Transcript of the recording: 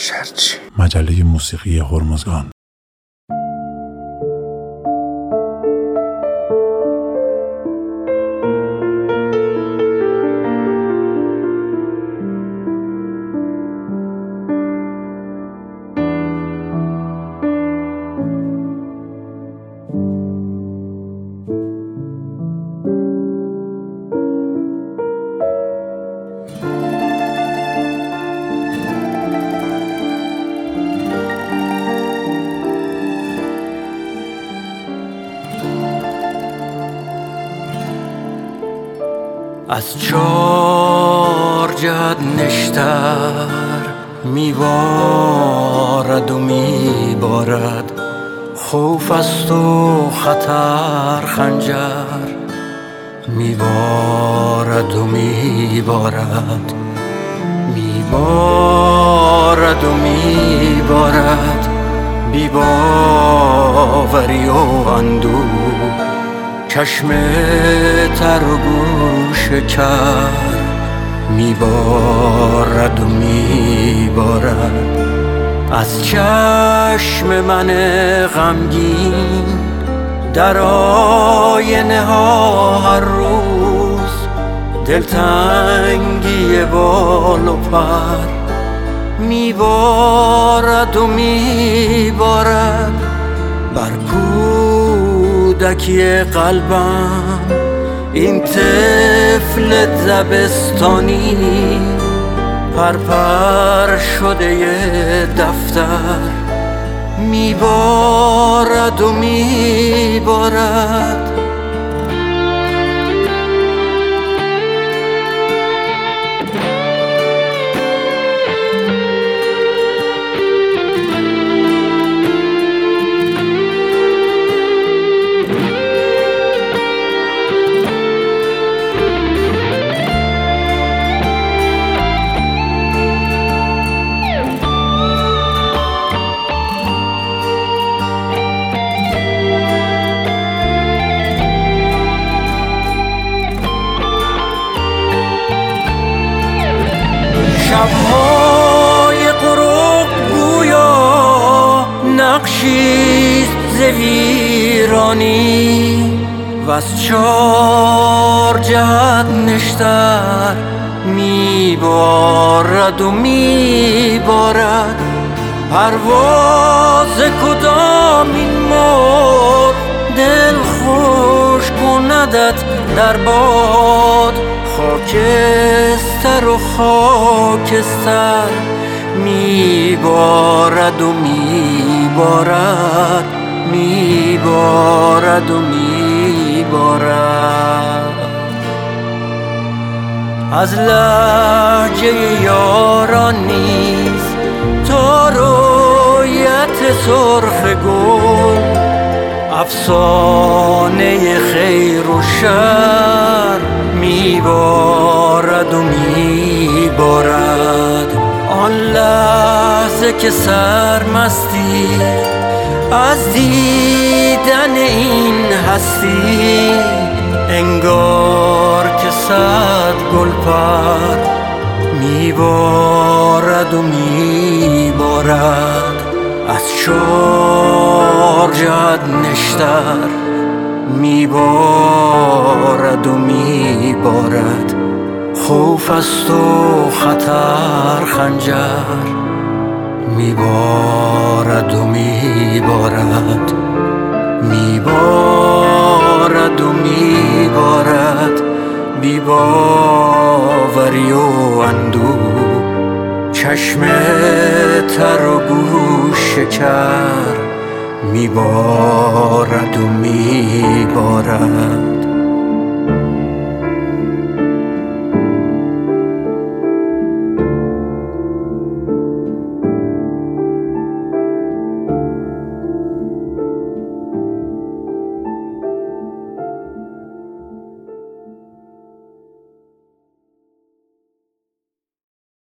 شرچی. مجله موسیقی هرمزگان. از چار جهت نشتر میبارد و میبارد، خوف است و خطر خنجر میبارد و میبارد، میبارد و میبارد، بی باوری و اندوه، چشم تر و گوش کر میبارد و میبارد. از چشم من غمگین در آینه ها هر روز دلتنگی بال و پر میبارد و میبارد. بر کودکی قلبم این طفل دبستانی پرپر شده دفتر میبارد و میبارد. شب‌های غروب گویا نقشیست ز ویرانی، وز چار جهت نشتر میبارد و میبارد. پرواز کدام این مرغ دل خوش کندت در باد، خاکستر و خاکستر میبارد و میبارد، میبارد و میبارد. از لهجه یاران نیز تا رویت سرخ گل، افسانه خیر و شر میبارد و میبارد. آن لحظه که سرمستی از دیدن این هستی، انگار که صد گل پر میبارد و میبارد. از چار جهت نشتر میبارد و میبارد، خوف است و خطر خنجر میبارد و میبارد، میبارد و میبارد، بی باوری و اندوه، چشم تر و گوش کر میبارد و میبارد.